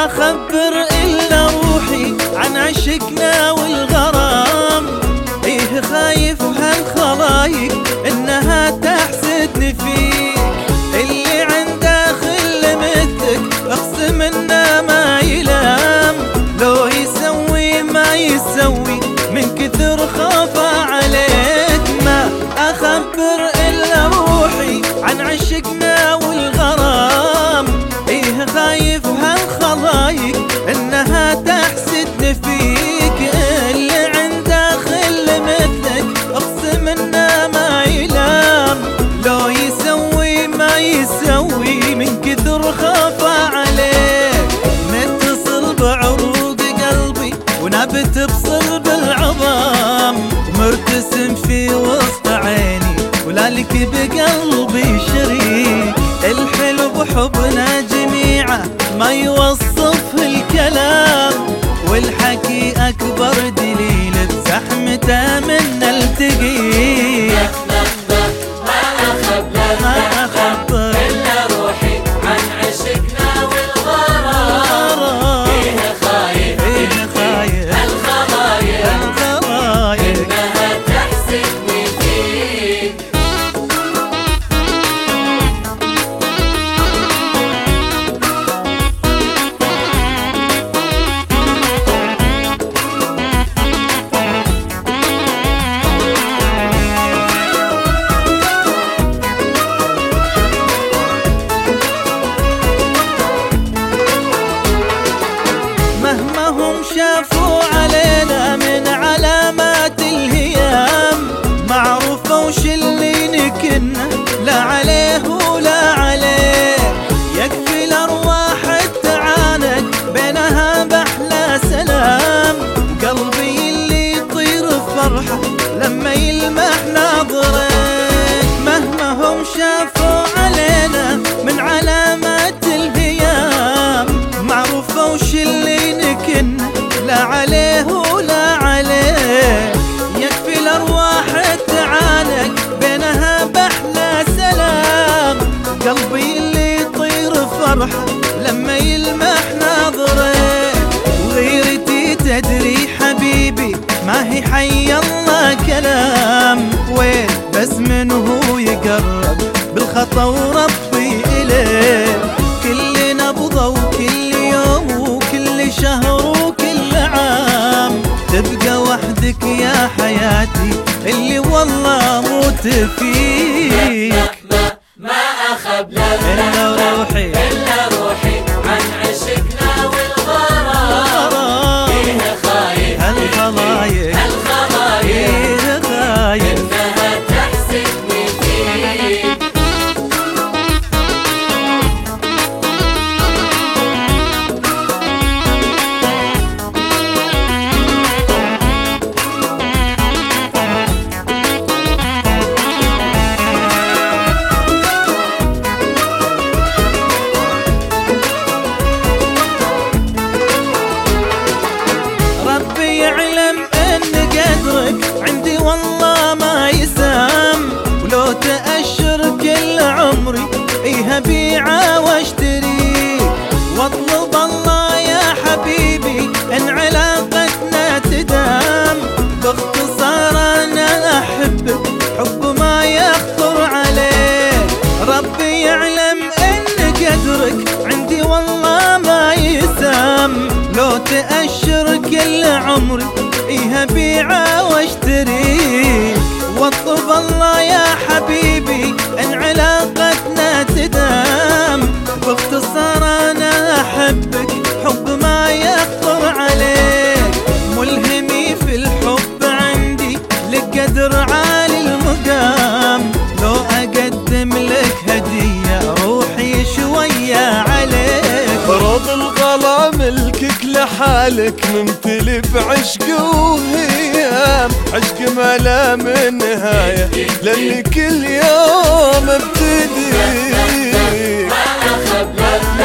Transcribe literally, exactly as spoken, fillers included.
أخبر إلا روحي عن عشقنا والغرام. إيه خايف هالخلايق إنها تحسدني فيك، اللي عنده خل مثلك أقسم إنه ما يلام، لو يسوي ما يسوي من كثر خافه عليك. ما أخبر إلا روحي عن عشقنا والغرام، إيه خايف هالخلايق إنها تحسدني فيك، اللي عنده خل مثلك أقسم إنه ما يلام، لو يسوي ما يسوي من كثر خافه عليك. متصل بعروق قلبي ونبت بصلب العظام، مرتسم في وسط عيني ولالك بقلبي شريك، الحلو بحبنا جميعه ما يوصف الكلام، والحكي أكبر دليل بزحمته من نلتقي. ما أخبر إلا روحي عن عشقنا والغرام، إيه خايف الخلايق إنها تحسدني فيك. مهما هم شافوا علينا من علامات الهيام، معروفة وش اللي نكنا لا عليه ولا عليه، يكفي الأرواح التعانق بينها بأحلى سلام، قلبي اللي يطير فرحة لما يلمح ناظرك. مهما هم شافوا علينا من علامات الهيام، معروفة وش اللي نكنا لا عليه ولا عليه، يكفي الأرواح التعانق بينها بأحلى سلام، قلبي اللي يطير فرحة لما يلمح ناظرك. وغيرتي تدري حبيبي ما هي حي الله كلام، وين بس من هو يقرب بالخطا وربي إليه، كل نبضة وكل يوم وكل شهر وكل عام، تبقى وحدك يا حياتي اللي والله موت فيك. ما أخبر إلا روحي إلا روحي عن عشقنا والغرام، إيه خايف هالخلايق إيه خايف إنها تحسدني فيك. ربي يعلم ان قدرك عندي والله ما يسام، ولو تأشر كل عمري ايه بيعه واشتريك، واطلب الله يا حبيبي ان علاقتنا تدام، باختصار انا احبك حب ما يخطر عليك. ربي يعلم ان قدرك عندي والله ما يسام، لو تأشر كل عمري ايه بيعه واشتريك، واطلب الله يا حبيبي ان علاقتنا تدام، باختصار انا احبك حب ما يخطر عليك. ملهمي في الحب عندي لك قدر عالي المقام، لو اقدم لك هدية روحي شوية عليك. فروض الغلا ملكك لحالك ممتلي بعشق وهيام، عشق ما لا من نهاية لاني كل يوم ابتدي. ما أخبر